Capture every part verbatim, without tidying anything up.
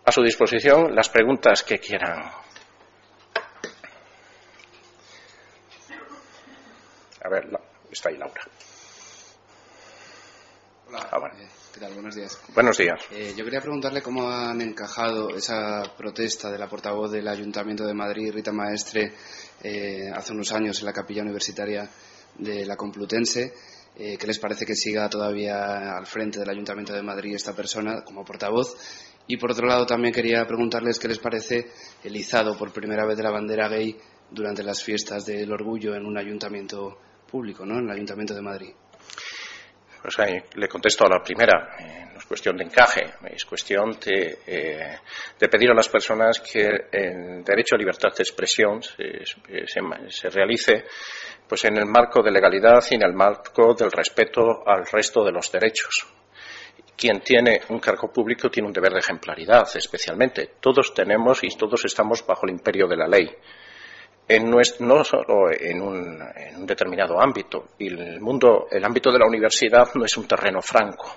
a su disposición las preguntas que quieran. A ver, está ahí Laura. Hola, ah, bueno. eh, ¿qué tal? Buenos días. Buenos días. Eh, yo quería preguntarle cómo han encajado esa protesta de la portavoz del Ayuntamiento de Madrid, Rita Maestre, eh, hace unos años en la capilla universitaria de la Complutense. Eh, ¿Qué les parece que siga todavía al frente del Ayuntamiento de Madrid esta persona como portavoz? Y por otro lado también quería preguntarles qué les parece el izado por primera vez de la bandera gay durante las fiestas del orgullo en un ayuntamiento público, ¿no? En el Ayuntamiento de Madrid. Pues ahí le contesto a la primera. Eh, no es cuestión de encaje, es cuestión de, eh, de pedir a las personas que el derecho a libertad de expresión se, se, se realice pues en el marco de legalidad y en el marco del respeto al resto de los derechos. Quien tiene un cargo público tiene un deber de ejemplaridad, especialmente. Todos tenemos y todos estamos bajo el imperio de la ley. En nuestro, no solo en un, en un determinado ámbito. Y el mundo, el ámbito de la universidad no es un terreno franco.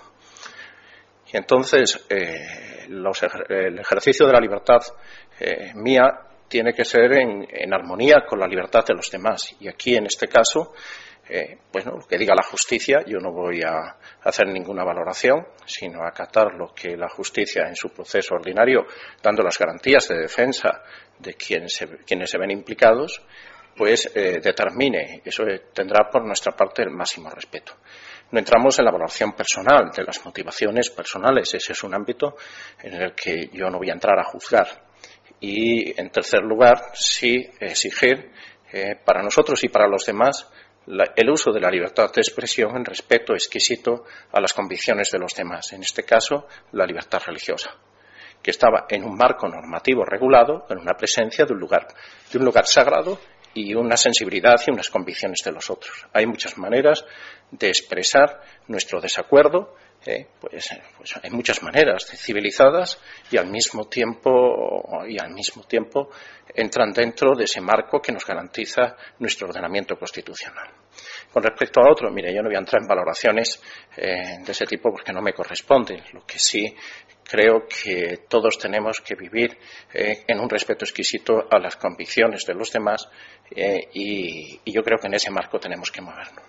Y entonces, eh, los, el ejercicio de la libertad eh, mía tiene que ser en, en armonía con la libertad de los demás. Y aquí, en este caso, eh, bueno, lo que diga la justicia, yo no voy a hacer ninguna valoración, sino acatar lo que la justicia en su proceso ordinario, dando las garantías de defensa de quien se, quienes se ven implicados, pues eh, determine. Eso tendrá por nuestra parte el máximo respeto. No entramos en la valoración personal de las motivaciones personales. Ese es un ámbito en el que yo no voy a entrar a juzgar. Y, en tercer lugar, sí exigir eh, para nosotros y para los demás la, el uso de la libertad de expresión en respeto exquisito a las convicciones de los demás. En este caso, la libertad religiosa, que estaba en un marco normativo regulado, en una presencia de un lugar, de un lugar sagrado y una sensibilidad y unas convicciones de los otros. Hay muchas maneras de expresar nuestro desacuerdo, eh, pues, pues hay muchas maneras civilizadas y al mismo tiempo y al mismo tiempo entran dentro de ese marco que nos garantiza nuestro ordenamiento constitucional. Con respecto a otro, mire, yo no voy a entrar en valoraciones eh, de ese tipo porque no me corresponden. Lo que sí creo que todos tenemos que vivir eh, en un respeto exquisito a las convicciones de los demás eh, y, y yo creo que en ese marco tenemos que movernos.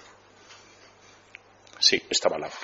Sí, estaba la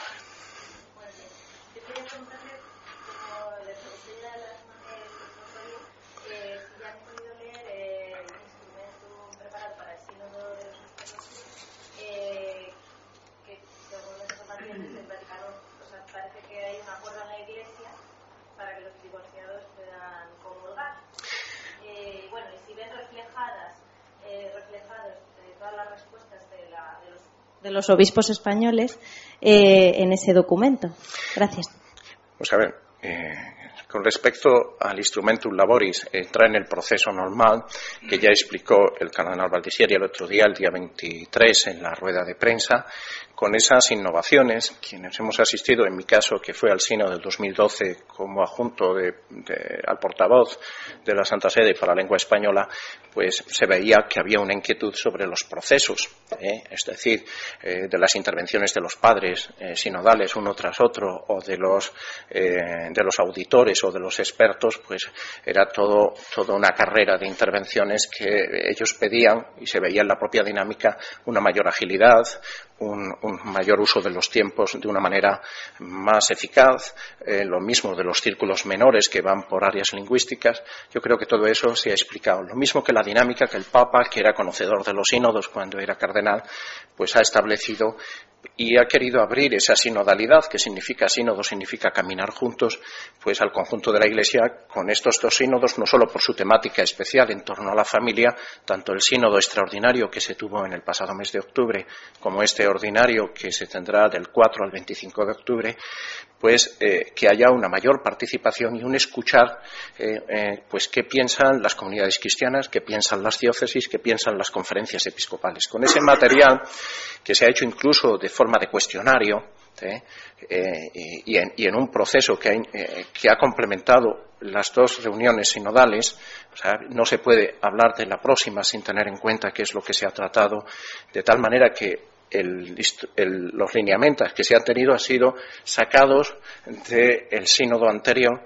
de los obispos españoles eh, en ese documento. Gracias. Pues a ver, eh, con respecto al instrumentum laboris, entra en el proceso normal que ya explicó el cardenal Baldisieri el otro día, el día veintitrés, en la rueda de prensa, con esas innovaciones. Quienes hemos asistido, en mi caso, que fue al Sínodo del dos mil doce como adjunto de, de, al portavoz de la Santa Sede para la lengua española, pues se veía que había una inquietud sobre los procesos, ¿eh? es decir, eh, de las intervenciones de los padres eh, sinodales uno tras otro, o de los, eh, de los auditores o de los expertos, pues era todo, toda una carrera de intervenciones que ellos pedían, y se veía en la propia dinámica una mayor agilidad, Un, un mayor uso de los tiempos de una manera más eficaz, eh, lo mismo de los círculos menores que van por áreas lingüísticas. Yo creo que todo eso se ha explicado. Lo mismo que la dinámica que el Papa, que era conocedor de los sínodos cuando era cardenal, pues ha establecido y ha querido abrir esa sinodalidad, que significa sínodo, significa caminar juntos, pues al conjunto de la Iglesia con estos dos sínodos, no solo por su temática especial en torno a la familia, tanto el sínodo extraordinario que se tuvo en el pasado mes de octubre, como este ordinario que se tendrá del cuatro al veinticinco de octubre, pues eh, que haya una mayor participación y un escuchar eh, eh, pues qué piensan las comunidades cristianas, qué piensan las diócesis, qué piensan las conferencias episcopales. Con ese material que se ha hecho incluso de forma de cuestionario ¿eh? Eh, y, y, en, y en un proceso que ha, eh, que ha complementado las dos reuniones sinodales, o sea, no se puede hablar de la próxima sin tener en cuenta qué es lo que se ha tratado, de tal manera que El, el, los lineamientos que se han tenido han sido sacados del sínodo anterior,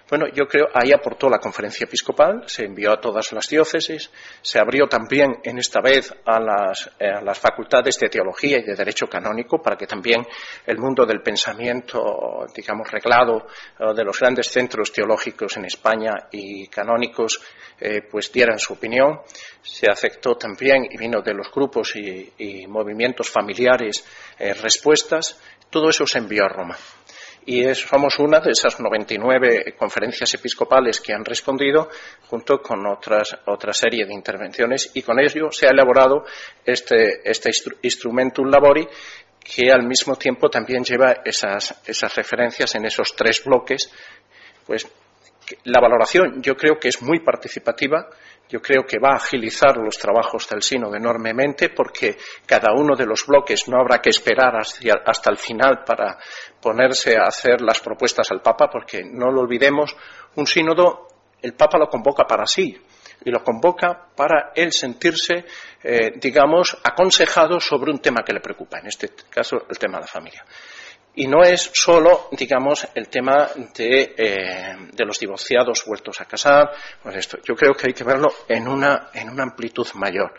Bueno, yo creo, ahí aportó la Conferencia Episcopal, se envió a todas las diócesis, se abrió también en esta vez a las, eh, a las facultades de Teología y de Derecho Canónico para que también el mundo del pensamiento, digamos, reglado eh, de los grandes centros teológicos en España y canónicos, eh, pues dieran su opinión. Se aceptó también, y vino de los grupos y, y movimientos familiares, eh, respuestas. Todo eso se envió a Roma. Y es, somos una de esas noventa y nueve conferencias episcopales que han respondido, junto con otras, otra serie de intervenciones, y con ello se ha elaborado este, este Instrumentum Labori, que al mismo tiempo también lleva esas, esas referencias en esos tres bloques. Pues la valoración yo creo que es muy participativa. Yo creo que va a agilizar los trabajos del sínodo enormemente, porque cada uno de los bloques no habrá que esperar hacia, hasta el final para ponerse a hacer las propuestas al Papa, porque no lo olvidemos, un sínodo el Papa lo convoca para sí y lo convoca para él sentirse, eh, digamos, aconsejado sobre un tema que le preocupa, en este caso el tema de la familia. Y no es solo, digamos, el tema de, eh, de los divorciados vueltos a casar. Pues esto, yo creo que hay que verlo en una, en una amplitud mayor.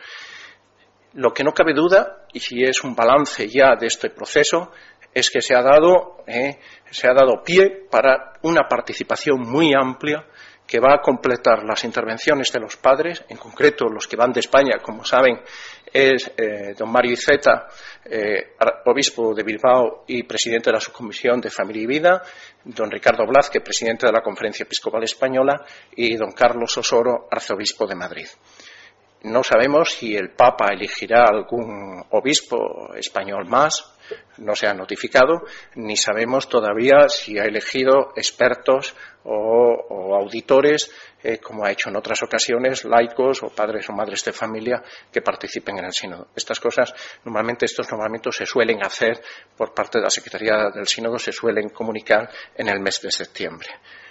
Lo que no cabe duda, y si es un balance ya de este proceso, es que se ha dado, eh, se ha dado pie para una participación muy amplia que va a completar las intervenciones de los padres, en concreto los que van de España, como saben, es eh, don Mario Iceta, eh, obispo de Bilbao y presidente de la Subcomisión de Familia y Vida, don Ricardo Blázquez, presidente de la Conferencia Episcopal Española, y don Carlos Osoro, arzobispo de Madrid. No sabemos si el Papa elegirá algún obispo español más, no se ha notificado, ni sabemos todavía si ha elegido expertos o, o auditores, eh, como ha hecho en otras ocasiones, laicos o padres o madres de familia que participen en el sínodo. Estas cosas, normalmente estos nombramientos se suelen hacer por parte de la Secretaría del Sínodo, se suelen comunicar en el mes de septiembre.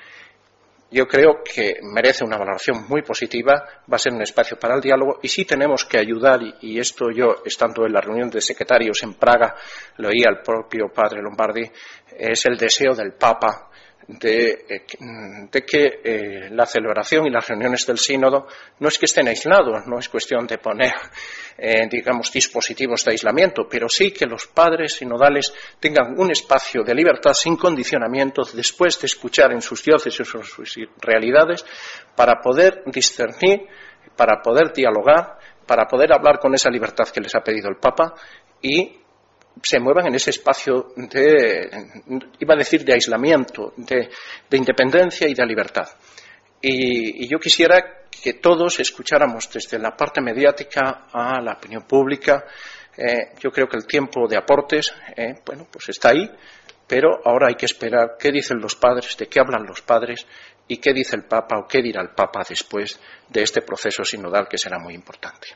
Yo creo que merece una valoración muy positiva, va a ser un espacio para el diálogo, y sí tenemos que ayudar, y, y esto yo, estando en la reunión de secretarios en Praga, lo oí al propio padre Lombardi, es el deseo del Papa de, de que eh, la celebración y las reuniones del sínodo no es que estén aislados, no es cuestión de poner, eh, digamos, dispositivos de aislamiento, pero sí que los padres sinodales tengan un espacio de libertad sin condicionamientos después de escuchar en sus diócesis o sus realidades, para poder discernir, para poder dialogar, para poder hablar con esa libertad que les ha pedido el Papa, y se muevan en ese espacio de, iba a decir, de aislamiento, de, de independencia y de libertad. Y, y yo quisiera que todos escucháramos desde la parte mediática a la opinión pública. Eh, yo creo que el tiempo de aportes, eh, bueno, pues está ahí, pero ahora hay que esperar qué dicen los padres, de qué hablan los padres y qué dice el Papa o qué dirá el Papa después de este proceso sinodal, que será muy importante.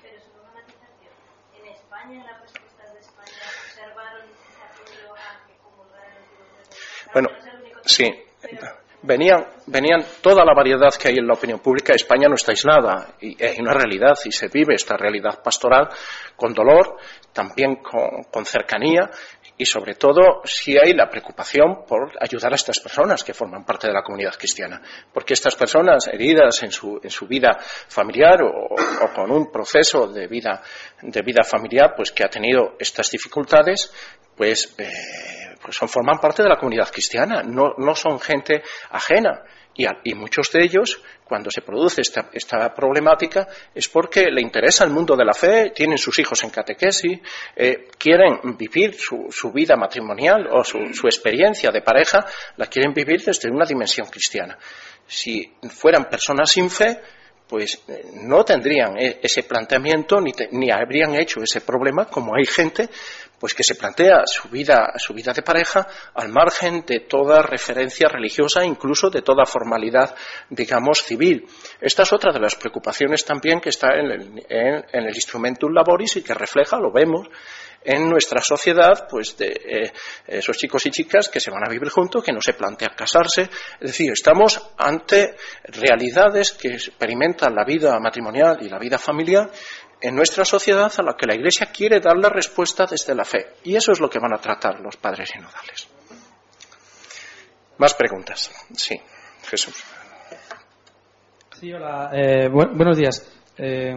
Bueno, sí, venían, venían toda la variedad que hay en la opinión pública. España no está aislada, y hay una realidad, y se vive esta realidad pastoral con dolor, también con, con cercanía, y sobre todo si hay la preocupación por ayudar a estas personas que forman parte de la comunidad cristiana, porque estas personas heridas en su, en su vida familiar o, o con un proceso de vida, de vida familiar, pues que ha tenido estas dificultades, pues eh, pues son, forman parte de la comunidad cristiana, no, no son gente ajena. Y, a, y muchos de ellos, cuando se produce esta, esta problemática, es porque le interesa el mundo de la fe, tienen sus hijos en catequesis, eh, quieren vivir su, su vida matrimonial o su, su experiencia de pareja, la quieren vivir desde una dimensión cristiana. Si fueran personas sin fe, pues eh, no tendrían ese planteamiento ni, te, ni habrían hecho ese problema, como hay gente pues que se plantea su vida, su vida de pareja al margen de toda referencia religiosa, incluso de toda formalidad, digamos, civil. Esta es otra de las preocupaciones también que está en el, en, en el Instrumentum Laboris y que refleja, lo vemos, en nuestra sociedad, pues de eh, esos chicos y chicas que se van a vivir juntos, que no se plantean casarse. Es decir, estamos ante realidades que experimentan la vida matrimonial y la vida familiar en nuestra sociedad, a la que la Iglesia quiere darle respuesta desde la fe. Y eso es lo que van a tratar los padres sinodales. Más preguntas. Sí. Jesús. Sí, hola. Eh, bu buenos días. Eh,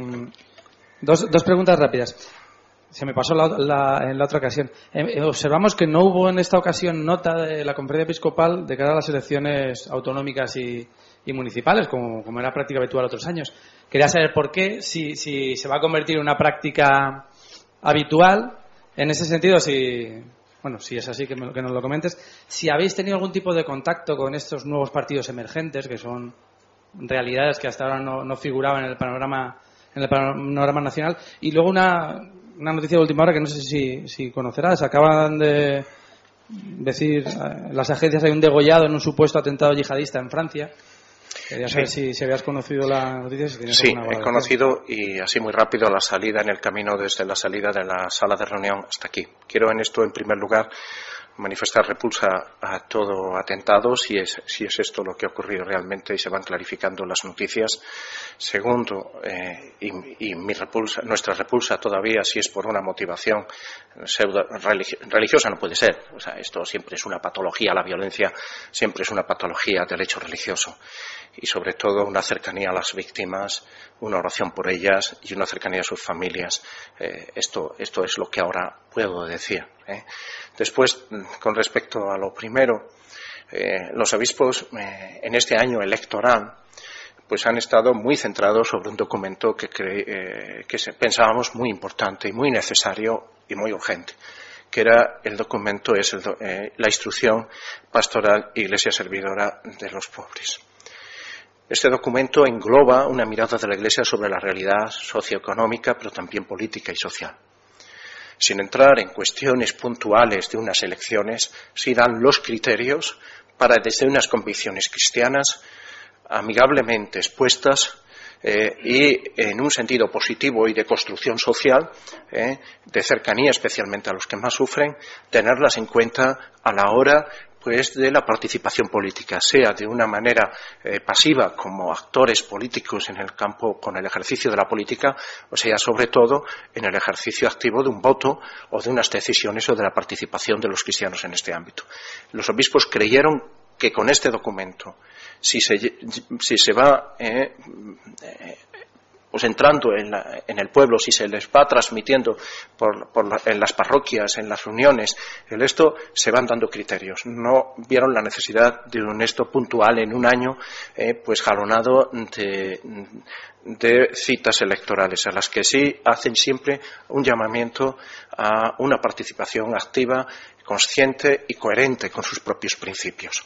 dos, dos preguntas rápidas. Se me pasó la, la, en la otra ocasión. Eh, observamos que no hubo en esta ocasión nota de la Conferencia Episcopal de cara a las elecciones autonómicas y, y municipales, como, como era práctica habitual otros años. Quería saber por qué, si, si se va a convertir en una práctica habitual. En ese sentido, si, bueno, si es así, que, me, que nos lo comentes. Si habéis tenido algún tipo de contacto con estos nuevos partidos emergentes, que son realidades que hasta ahora no, no figuraban en el panorama en el panorama nacional. Y luego una, una noticia de última hora que no sé si, si conocerás. Acaban de decir las agencias, hay un degollado en un supuesto atentado yihadista en Francia. Quería saber sí. si, si habías conocido la noticia. Si sí, he conocido, y así muy rápido, la salida en el camino desde la salida de la sala de reunión hasta aquí. Quiero en esto, en primer lugar, manifestar repulsa a todo atentado, si es, si es esto lo que ha ocurrido realmente y se van clarificando las noticias. Segundo, eh, y, y mi repulsa, nuestra repulsa todavía, si es por una motivación pseudo religiosa, no puede ser. O sea, esto siempre es una patología, la violencia siempre es una patología del hecho religioso. Y sobre todo una cercanía a las víctimas, una oración por ellas y una cercanía a sus familias. Eh, esto, esto es lo que ahora puedo decir. ¿eh? Después, con respecto a lo primero, eh, los obispos eh, en este año electoral pues han estado muy centrados sobre un documento que, cre eh, que se, pensábamos muy importante y muy necesario y muy urgente, que era el documento, es el do eh, la instrucción pastoral Iglesia Servidora de los Pobres. Este documento engloba una mirada de la Iglesia sobre la realidad socioeconómica, pero también política y social. Sin entrar en cuestiones puntuales de unas elecciones, sí dan los criterios para, desde unas convicciones cristianas, amigablemente expuestas eh, y en un sentido positivo y de construcción social, eh, de cercanía especialmente a los que más sufren, tenerlas en cuenta a la hora pues de la participación política, sea de una manera eh, pasiva como actores políticos en el campo con el ejercicio de la política, o sea, sobre todo en el ejercicio activo de un voto o de unas decisiones o de la participación de los cristianos en este ámbito. Los obispos creyeron que con este documento, si se, si se va eh, eh, pues entrando en, la, en el pueblo, si se les va transmitiendo por, por la, en las parroquias, en las reuniones, el esto, se van dando criterios. No vieron la necesidad de un esto puntual en un año, eh, pues jalonado de, de citas electorales, a las que sí hacen siempre un llamamiento a una participación activa, consciente y coherente con sus propios principios.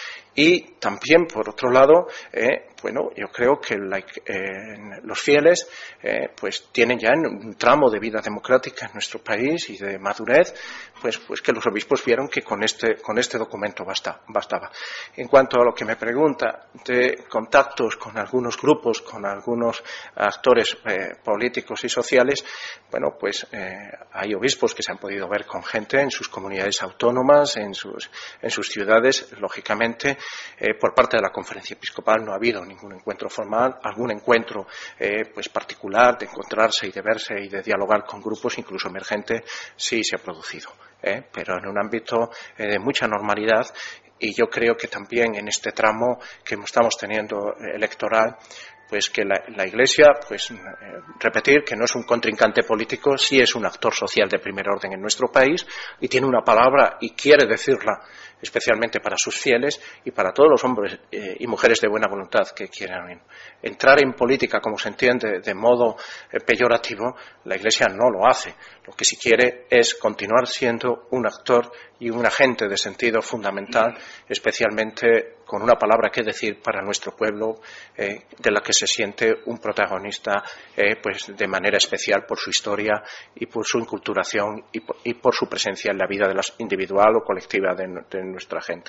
Y también, por otro lado, eh, bueno, yo creo que la, eh, los fieles eh, pues tienen ya en un tramo de vida democrática en nuestro país y de madurez, pues, pues que los obispos vieron que con este, con este documento basta, bastaba. En cuanto a lo que me pregunta de contactos con algunos grupos, con algunos actores eh, políticos y sociales, bueno, pues eh, hay obispos que se han podido ver con gente en sus comunidades autónomas, en sus, en sus ciudades, lógicamente. Eh, por parte de la Conferencia Episcopal no ha habido ningún encuentro formal, algún encuentro eh, pues particular de encontrarse y de verse y de dialogar con grupos, incluso emergentes, sí se ha producido, eh, pero en un ámbito eh, de mucha normalidad. Y yo creo que también en este tramo que estamos teniendo electoral, pues que la, la Iglesia, pues eh, repetir que no es un contrincante político, sí es un actor social de primer orden en nuestro país y tiene una palabra y quiere decirla especialmente para sus fieles y para todos los hombres eh, y mujeres de buena voluntad que quieran entrar en política, como se entiende, de modo eh, peyorativo. La Iglesia no lo hace. Lo que sí quiere es continuar siendo un actor y un agente de sentido fundamental, especialmente con una palabra que decir para nuestro pueblo, eh, de la que se siente un protagonista eh, pues de manera especial por su historia y por su inculturación y por, y por su presencia en la vida de la individual o colectiva de, de nuestra gente.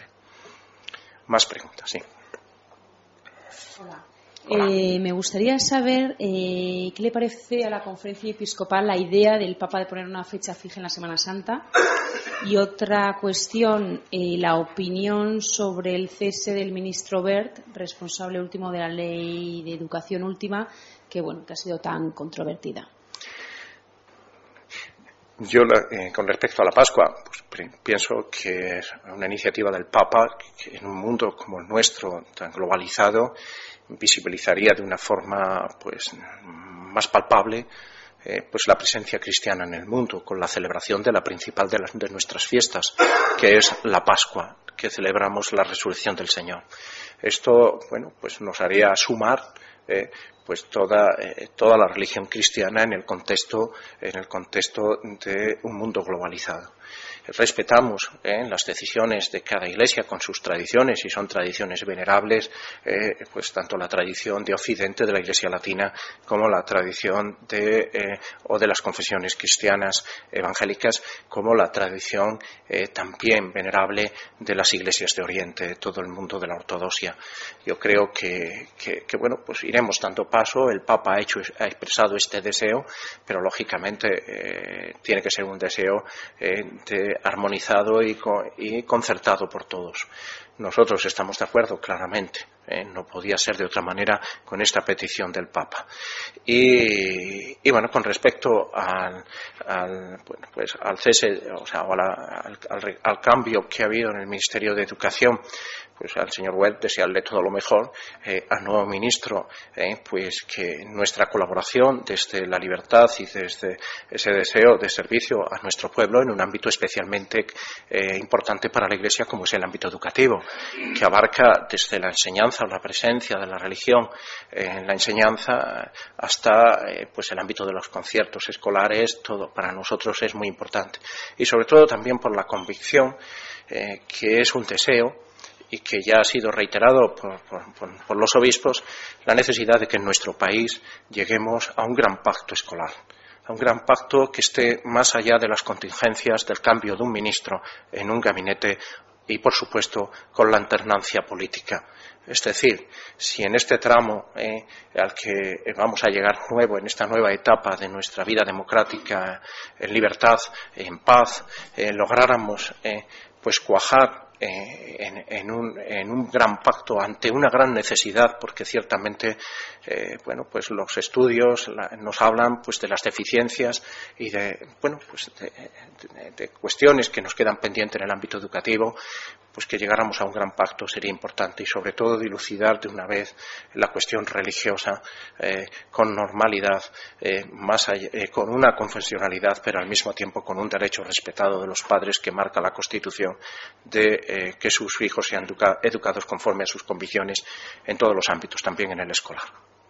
Más preguntas, sí. Hola. Eh, me gustaría saber eh, qué le parece a la Conferencia Episcopal la idea del Papa de poner una fecha fija en la Semana Santa. Y otra cuestión, eh, la opinión sobre el cese del ministro Wert, responsable último de la Ley de Educación Última, que bueno, que ha sido tan controvertida. Yo, eh, con respecto a la Pascua, pues pienso que es una iniciativa del Papa que en un mundo como el nuestro, tan globalizado, visibilizaría de una forma pues más palpable eh, pues la presencia cristiana en el mundo, con la celebración de la principal de, las, de nuestras fiestas, que es la Pascua, que celebramos la resurrección del Señor. Esto, bueno, pues nos haría sumar eh, pues toda, eh, toda la religión cristiana en el contexto, en el contexto de un mundo globalizado. Respetamos eh, las decisiones de cada iglesia con sus tradiciones, y son tradiciones venerables, eh, pues tanto la tradición de Occidente de la Iglesia Latina como la tradición de eh, o de las confesiones cristianas evangélicas, como la tradición eh, también venerable de las iglesias de Oriente, de todo el mundo de la ortodoxia. Yo creo que, que, que bueno, pues iremos dando paso. El Papa ha hecho, ha expresado este deseo, pero lógicamente eh, tiene que ser un deseo eh, de armonizado y, co y concertado por todos. Nosotros estamos de acuerdo, claramente, ¿eh? No podía ser de otra manera con esta petición del Papa. Y, y bueno, con respecto al, al, bueno, pues al cese, o sea, o a la, al, al, al cambio que ha habido en el Ministerio de Educación, pues al señor Webb desearle todo lo mejor, eh, al nuevo ministro, eh, pues que nuestra colaboración desde la libertad y desde ese deseo de servicio a nuestro pueblo en un ámbito especialmente eh, importante para la Iglesia, como es el ámbito educativo, que abarca desde la enseñanza o la presencia de la religión en la enseñanza hasta eh, pues el ámbito de los conciertos escolares. Todo para nosotros es muy importante, y sobre todo también por la convicción eh, que es un deseo, y que ya ha sido reiterado por, por, por, por los obispos, la necesidad de que en nuestro país lleguemos a un gran pacto escolar, a un gran pacto que esté más allá de las contingencias del cambio de un ministro en un gabinete y, por supuesto, con la alternancia política. Es decir, si en este tramo eh, al que vamos a llegar nuevo, en esta nueva etapa de nuestra vida democrática, en libertad, en paz, eh, lográramos eh, pues cuajar Eh, en, en, un, en un gran pacto ante una gran necesidad, porque ciertamente eh, bueno, pues los estudios la, nos hablan pues de las deficiencias y de bueno pues de, de, de cuestiones que nos quedan pendientes en el ámbito educativo. Pues que llegáramos a un gran pacto sería importante, y sobre todo dilucidar de una vez la cuestión religiosa eh, con normalidad, eh, más allá, eh, con una confesionalidad, pero al mismo tiempo con un derecho respetado de los padres que marca la Constitución de eh, que sus hijos sean educa educados conforme a sus convicciones en todos los ámbitos, también en el escolar.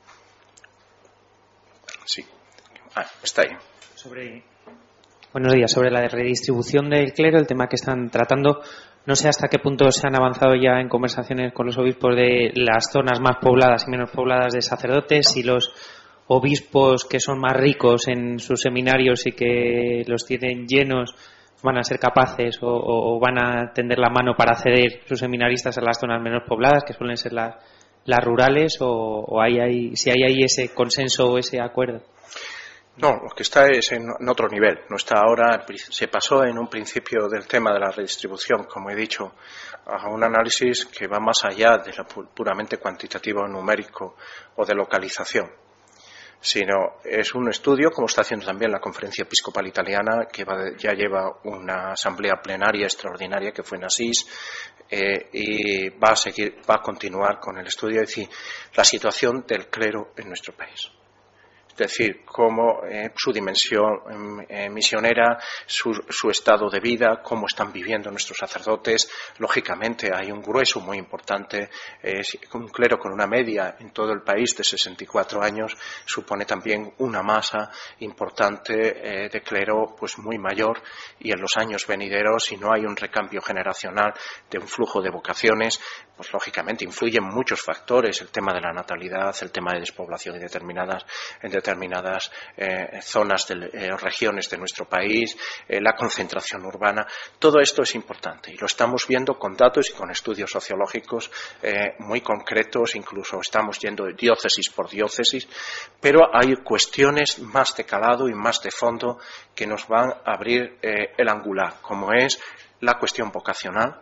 Sí, ah, está ahí. Sobre... Buenos días. Sobre la redistribución del clero, el tema que están tratando. No sé hasta qué punto se han avanzado ya en conversaciones con los obispos de las zonas más pobladas y menos pobladas de sacerdotes, y los obispos que son más ricos en sus seminarios y que los tienen llenos van a ser capaces o, o van a tender la mano para ceder sus seminaristas a las zonas menos pobladas, que suelen ser las, las rurales, o, o hay, hay, si hay ahí ese consenso o ese acuerdo. No, lo que está es en, en otro nivel. No está ahora, se pasó en un principio del tema de la redistribución, como he dicho, a un análisis que va más allá de lo puramente cuantitativo o numérico o de localización, sino es un estudio, como está haciendo también la Conferencia Episcopal Italiana, que va, ya lleva una asamblea plenaria extraordinaria que fue en Asís, eh, y va a seguir, va a continuar con el estudio, es decir, la situación del clero en nuestro país. Es decir, cómo eh, su dimensión eh, misionera, su, su estado de vida, cómo están viviendo nuestros sacerdotes. Lógicamente hay un grueso muy importante, eh, un clero con una media en todo el país de sesenta y cuatro años, supone también una masa importante eh, de clero pues muy mayor, y en los años venideros, si no hay un recambio generacional de un flujo de vocaciones, pues lógicamente influyen muchos factores, el tema de la natalidad, el tema de despoblación en determinadas, en determinadas eh, zonas, de, eh, regiones de nuestro país, eh, la concentración urbana. Todo esto es importante y lo estamos viendo con datos y con estudios sociológicos eh, muy concretos, incluso estamos yendo de diócesis por diócesis, pero hay cuestiones más de calado y más de fondo que nos van a abrir eh, el angular, como es la cuestión vocacional,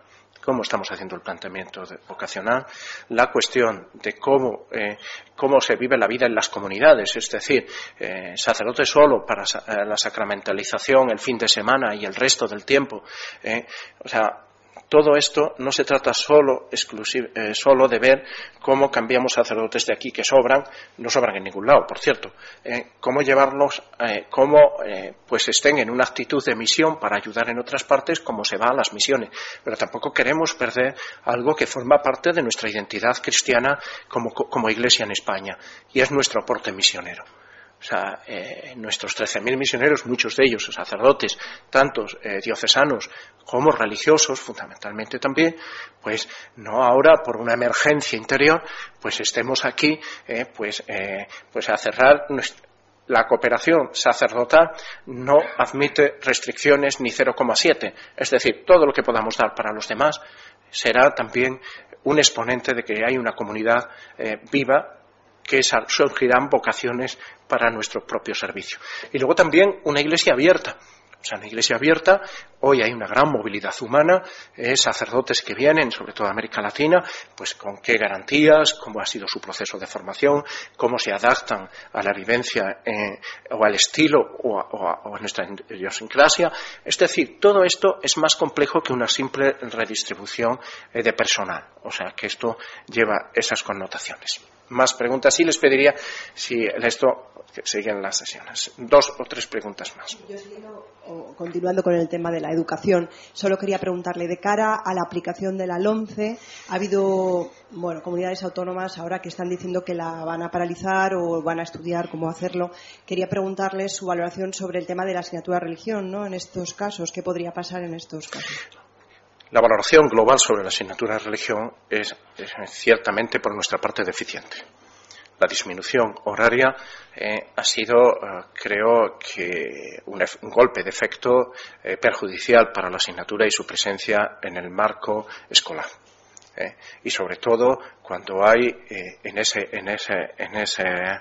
cómo estamos haciendo el planteamiento vocacional, la cuestión de cómo, eh, cómo se vive la vida en las comunidades, es decir, eh, sacerdote solo para la sacramentalización el fin de semana y el resto del tiempo. Eh, o sea, todo esto no se trata solo, exclusivo, eh, solo de ver cómo cambiamos sacerdotes de aquí que sobran, no sobran en ningún lado, por cierto, eh, cómo llevarlos, eh, cómo eh, pues estén en una actitud de misión para ayudar en otras partes, como se va a las misiones. Pero tampoco queremos perder algo que forma parte de nuestra identidad cristiana como, como Iglesia en España, y es nuestro aporte misionero. O sea, eh, nuestros trece mil misioneros, muchos de ellos sacerdotes, tantos eh, diocesanos como religiosos, fundamentalmente también, pues no ahora por una emergencia interior, pues estemos aquí, eh, pues, eh, pues a cerrar nuestra. La cooperación sacerdotal no admite restricciones ni cero coma siete, es decir, todo lo que podamos dar para los demás será también un exponente de que hay una comunidad eh, viva, que surgirán vocaciones para nuestro propio servicio. Y luego también una iglesia abierta. O sea, una iglesia abierta, hoy hay una gran movilidad humana, eh, sacerdotes que vienen, sobre todo de América Latina, pues con qué garantías, cómo ha sido su proceso de formación, cómo se adaptan a la vivencia eh, o al estilo o a, o, a, o a nuestra idiosincrasia. Es decir, todo esto es más complejo que una simple redistribución eh, de personal. O sea, que esto lleva esas connotaciones. Más preguntas. Sí, les pediría, si esto que siguen las sesiones, dos o tres preguntas más. Yo siguiendo, o continuando con el tema de la educación, solo quería preguntarle, de cara a la aplicación de la LOMCE, ha habido, bueno, comunidades autónomas ahora que están diciendo que la van a paralizar o van a estudiar cómo hacerlo. Quería preguntarle su valoración sobre el tema de la asignatura de religión, ¿no? En estos casos, ¿qué podría pasar en estos casos? La valoración global sobre la asignatura de religión es, es ciertamente por nuestra parte deficiente. La disminución horaria eh, ha sido, eh, creo que, un, un golpe de efecto eh, perjudicial para la asignatura y su presencia en el marco escolar. Eh, y sobre todo cuando hay eh, en ese en ese en ese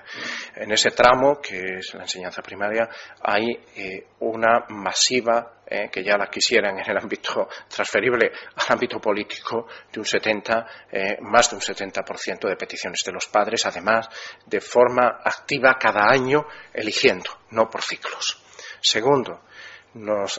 en ese tramo que es la enseñanza primaria hay eh, una masiva eh, que ya la quisieran en el ámbito transferible al ámbito político de un setenta eh, más de un setenta por ciento de peticiones de los padres, además de forma activa cada año eligiendo, no por ciclos. Segundo, nos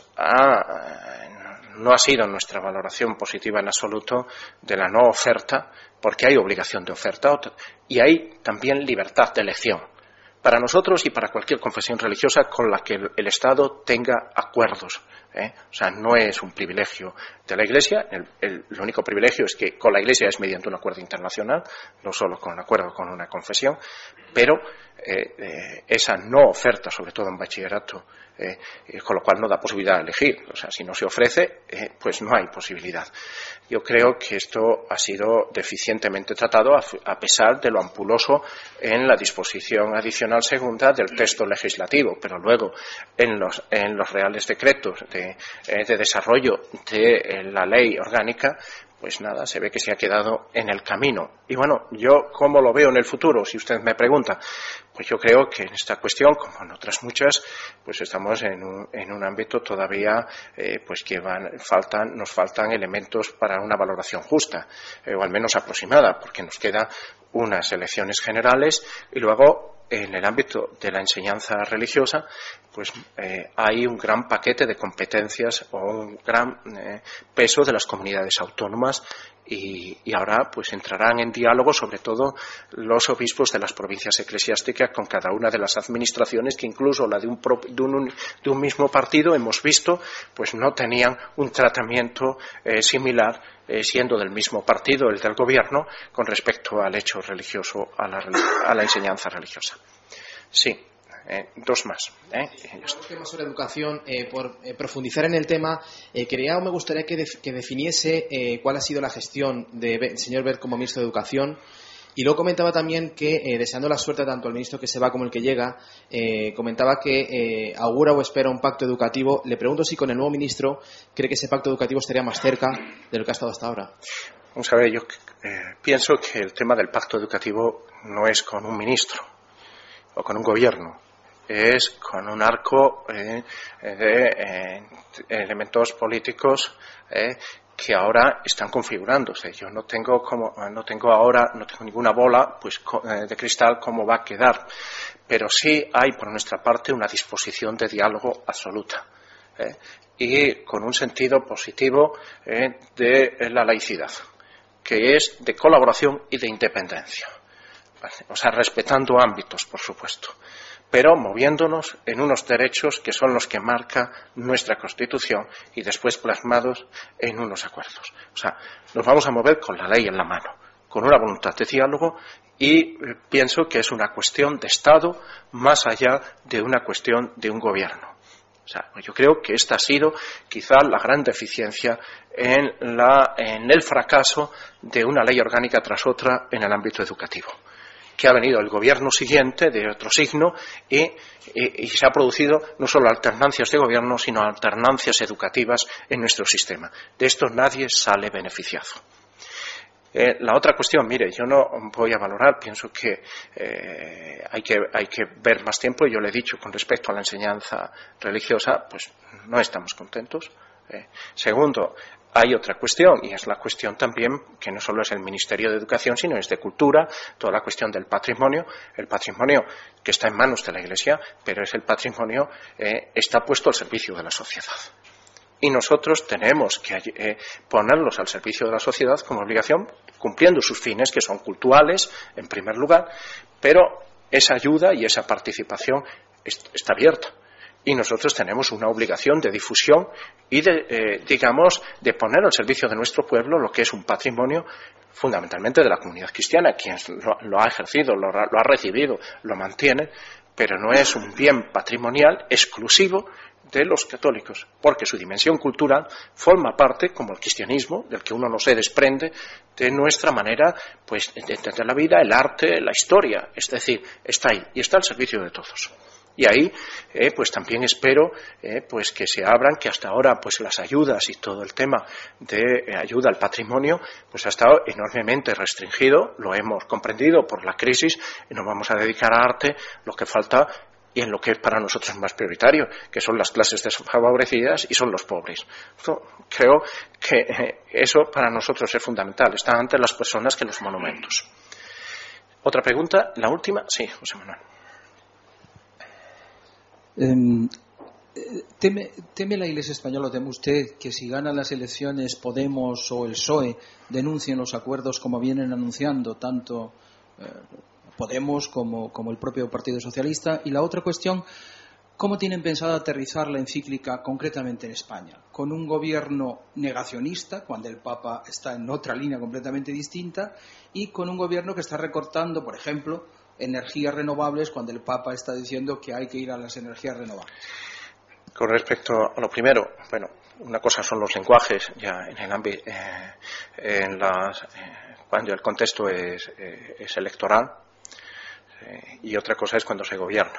ha, no ha sido nuestra valoración positiva en absoluto de la no oferta, porque hay obligación de oferta y hay también libertad de elección para nosotros y para cualquier confesión religiosa con la que el, el Estado tenga acuerdos. ¿eh? O sea, no es un privilegio de la Iglesia, el, el, el único privilegio es que con la Iglesia es mediante un acuerdo internacional, no solo con un acuerdo con una confesión, pero eh, eh, esa no oferta, sobre todo en bachillerato, Eh, eh, con lo cual no da posibilidad de elegir. O sea, si no se ofrece, eh, pues no hay posibilidad. Yo creo que esto ha sido deficientemente tratado a, a pesar de lo ampuloso en la disposición adicional segunda del texto legislativo, pero luego en los, en los reales decretos de, eh, de desarrollo de eh, la ley orgánica, pues nada, se ve que se ha quedado en el camino. Y bueno, yo cómo lo veo en el futuro, si usted me pregunta, pues yo creo que en esta cuestión, como en otras muchas, pues estamos en un, en un ámbito todavía, eh, pues que van, faltan, nos faltan elementos para una valoración justa, eh, o al menos aproximada, porque nos quedan unas elecciones generales y luego en el ámbito de la enseñanza religiosa, pues eh, hay un gran paquete de competencias o un gran eh, peso de las comunidades autónomas y, y ahora pues entrarán en diálogo sobre todo los obispos de las provincias eclesiásticas con cada una de las administraciones que incluso la de un, pro, de un, de un mismo partido hemos visto pues no tenían un tratamiento eh, similar eh, siendo del mismo partido, el del gobierno, con respecto al hecho religioso, a la, a la enseñanza religiosa. Sí. Eh, dos más. ¿eh? Un tema sobre educación, eh, por eh, profundizar en el tema, eh, quería o me gustaría que, def que definiese eh, cuál ha sido la gestión del señor Wert como ministro de Educación. Y luego comentaba también que, eh, deseando la suerte tanto al ministro que se va como el que llega, eh, comentaba que eh, augura o espera un pacto educativo. Le pregunto si con el nuevo ministro cree que ese pacto educativo estaría más cerca de lo que ha estado hasta ahora. Vamos a ver, yo eh, pienso que el tema del pacto educativo no es con un ministro o con un gobierno. Es con un arco eh, de eh, elementos políticos eh, que ahora están configurándose. Yo no tengo como, no tengo ahora, no tengo ninguna bola pues de cristal cómo va a quedar, pero sí hay por nuestra parte una disposición de diálogo absoluta ¿eh? y con un sentido positivo ¿eh? de la laicidad, que es de colaboración y de independencia, ¿vale? O sea, respetando ámbitos, por supuesto, pero moviéndonos en unos derechos que son los que marca nuestra Constitución y después plasmados en unos acuerdos. O sea, nos vamos a mover con la ley en la mano, con una voluntad de diálogo, y eh, pienso que es una cuestión de Estado más allá de una cuestión de un gobierno. O sea, yo creo que esta ha sido quizá la gran deficiencia en, la, en el fracaso de una ley orgánica tras otra en el ámbito educativo, que ha venido el gobierno siguiente de otro signo y, y, y se ha producido no solo alternancias de gobierno, sino alternancias educativas en nuestro sistema. De esto nadie sale beneficiado. Eh, la otra cuestión, mire, yo no voy a valorar, pienso que, eh, hay que hay que ver más tiempo, y yo le he dicho con respecto a la enseñanza religiosa, pues no estamos contentos. Eh, segundo, hay otra cuestión, y es la cuestión también que no solo es el Ministerio de Educación, sino es de Cultura, toda la cuestión del patrimonio, el patrimonio que está en manos de la Iglesia, pero es el patrimonio eh, está puesto al servicio de la sociedad. Y nosotros tenemos que eh, ponerlos al servicio de la sociedad como obligación, cumpliendo sus fines, que son culturales, en primer lugar, pero esa ayuda y esa participación es, está abierta. Y nosotros tenemos una obligación de difusión y de, eh, digamos, de poner al servicio de nuestro pueblo lo que es un patrimonio fundamentalmente de la comunidad cristiana, quien lo, lo ha ejercido, lo, lo ha recibido, lo mantiene, pero no es un bien patrimonial exclusivo de los católicos, porque su dimensión cultural forma parte, como el cristianismo, del que uno no se desprende, de nuestra manera pues, de entender la vida, el arte, la historia, es decir, está ahí y está al servicio de todos. Y ahí, eh, pues también espero eh, pues que se abran, que hasta ahora pues las ayudas y todo el tema de eh, ayuda al patrimonio pues ha estado enormemente restringido, lo hemos comprendido por la crisis, y nos vamos a dedicar a arte, lo que falta y en lo que es para nosotros más prioritario, que son las clases desfavorecidas y son los pobres. Creo que eh, eso para nosotros es fundamental, está ante las personas que los monumentos. Otra pregunta, la última, sí, José Manuel. Um, teme, ¿Teme la Iglesia española, teme usted que si ganan las elecciones Podemos o el P S O E denuncien los acuerdos como vienen anunciando tanto eh, Podemos como, como el propio Partido Socialista? Y la otra cuestión, ¿cómo tienen pensado aterrizar la encíclica concretamente en España? ¿Con un gobierno negacionista, cuando el Papa está en otra línea completamente distinta, y con un gobierno que está recortando, por ejemplo, energías renovables, cuando el Papa está diciendo que hay que ir a las energías renovables? Con respecto a lo primero, bueno, una cosa son los lenguajes ya en el ámbito, eh, en las, eh, cuando el contexto es, eh, es electoral, eh, y otra cosa es cuando se gobierna.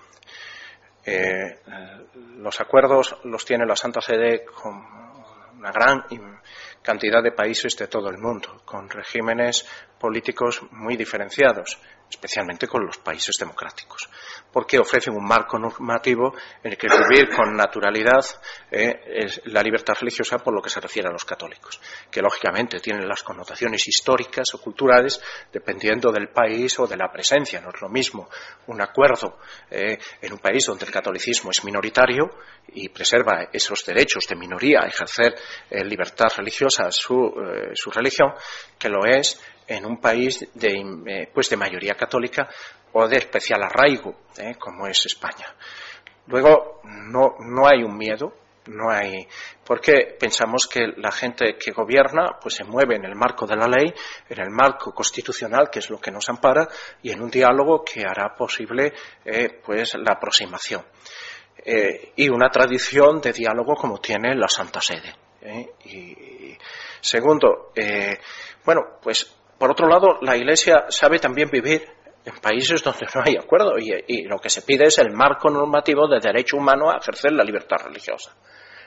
Eh, los acuerdos los tiene la Santa Sede con una gran cantidad de países de todo el mundo, con regímenes políticos muy diferenciados, especialmente con los países democráticos, porque ofrecen un marco normativo en el que vivir con naturalidad eh, es la libertad religiosa por lo que se refiere a los católicos, que lógicamente tienen las connotaciones históricas o culturales dependiendo del país o de la presencia. No es lo mismo un acuerdo eh, en un país donde el catolicismo es minoritario y preserva esos derechos de minoría a ejercer eh, libertad religiosa su, eh, su religión, que lo es en un país de, eh, pues de mayoría católica o de especial arraigo, eh, como es España. Luego, no, no hay un miedo, no hay, porque pensamos que la gente que gobierna pues se mueve en el marco de la ley, en el marco constitucional, que es lo que nos ampara, y en un diálogo que hará posible eh, pues la aproximación. Eh, y una tradición de diálogo como tiene la Santa Sede. Eh, y, segundo, eh, bueno, pues por otro lado, la Iglesia sabe también vivir en países donde no hay acuerdo y, y lo que se pide es el marco normativo de derecho humano a ejercer la libertad religiosa.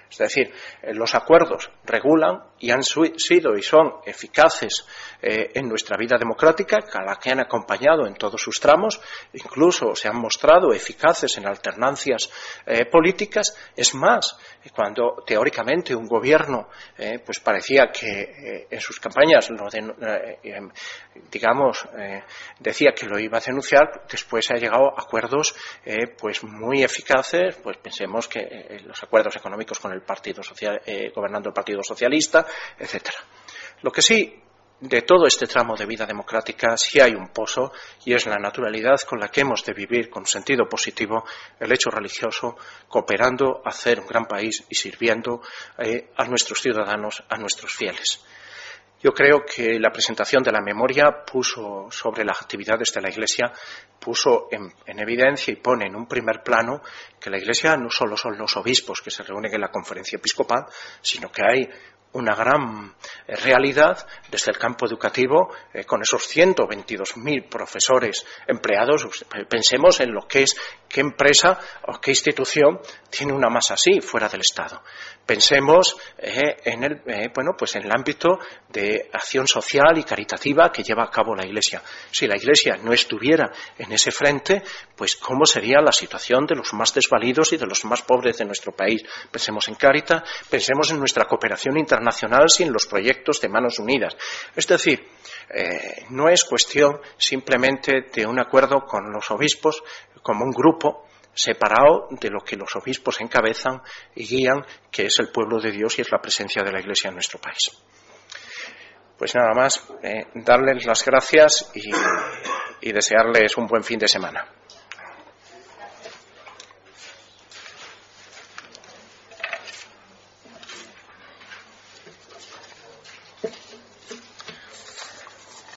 Es decir, eh, los acuerdos regulan y han sido y son eficaces eh, en nuestra vida democrática, a la que han acompañado en todos sus tramos, incluso se han mostrado eficaces en alternancias eh, políticas. Es más, cuando teóricamente un gobierno eh, pues parecía que eh, en sus campañas lo de, eh, digamos eh, decía que lo iba a denunciar, después se ha llegado a acuerdos eh, pues muy eficaces. Pues pensemos que eh, los acuerdos económicos con el Partido Social, eh, gobernando el Partido Socialista, etcétera. Lo que sí, de todo este tramo de vida democrática, sí hay un pozo, y es la naturalidad con la que hemos de vivir con sentido positivo el hecho religioso, cooperando a hacer un gran país y sirviendo eh, a nuestros ciudadanos, a nuestros fieles. Yo creo que la presentación de la memoria puso sobre las actividades de la Iglesia, puso en, en evidencia y pone en un primer plano que la Iglesia no solo son los obispos que se reúnen en la conferencia episcopal, sino que hay una gran eh, realidad desde el campo educativo, eh, con esos ciento veintidós mil profesores empleados. Pensemos en lo que es, qué empresa o qué institución tiene una masa así fuera del Estado. Pensemos eh, en el eh, bueno pues en el ámbito de acción social y caritativa que lleva a cabo la Iglesia. Si la Iglesia no estuviera en ese frente, pues cómo sería la situación de los más desvalidos y de los más pobres de nuestro país. Pensemos en Cáritas, pensemos en nuestra cooperación internacional sin los proyectos de Manos Unidas. Es decir, eh, no es cuestión simplemente de un acuerdo con los obispos como un grupo separado de lo que los obispos encabezan y guían, que es el pueblo de Dios y es la presencia de la Iglesia en nuestro país. Pues nada más, eh, darles las gracias y, y desearles un buen fin de semana.